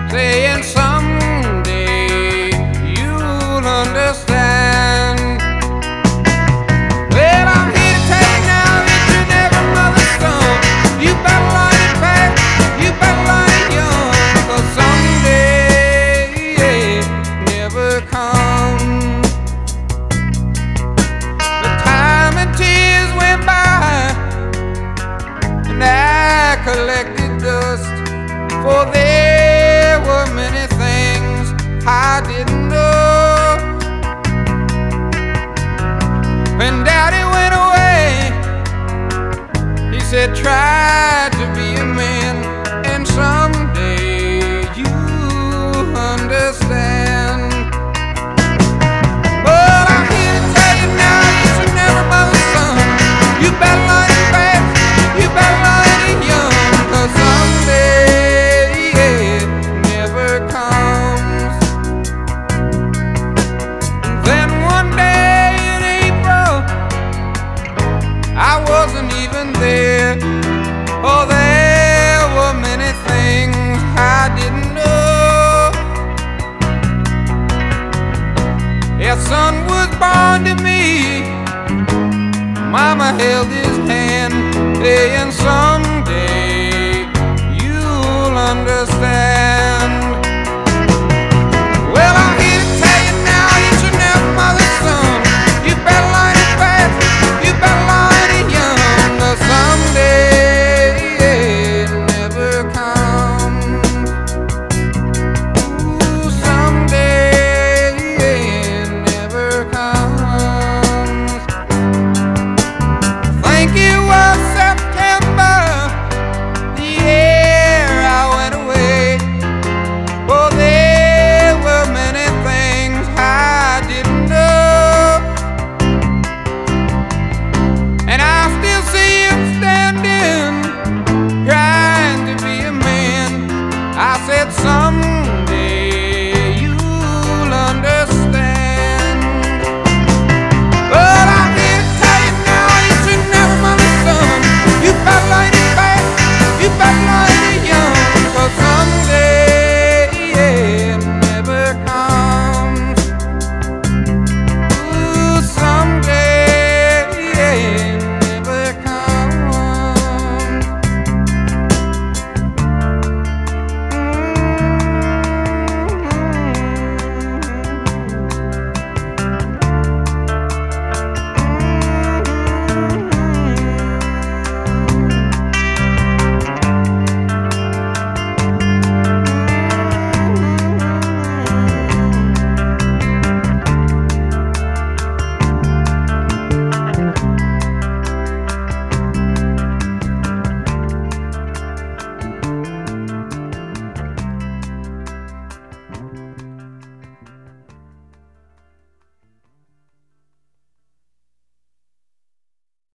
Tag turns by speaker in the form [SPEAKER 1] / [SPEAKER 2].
[SPEAKER 1] saying someday you'll understand. Well, I'm here to tell you now that you're never mother's son. You better learn it fast, you better learn it young, 'cause someday never comes. The time and tears went by, and I collected dust, for there were many things I didn't know. When Daddy went away, he said, try to be a man, and someday you'll understand. But I'm here to tell you now, you should never mother's son. You better learn it fast, you better learn it young, 'cause someday never comes. And then one day in April, I wasn't even there. Oh, there were many things I didn't know. A son was born to me, Mama held his hand, saying, son,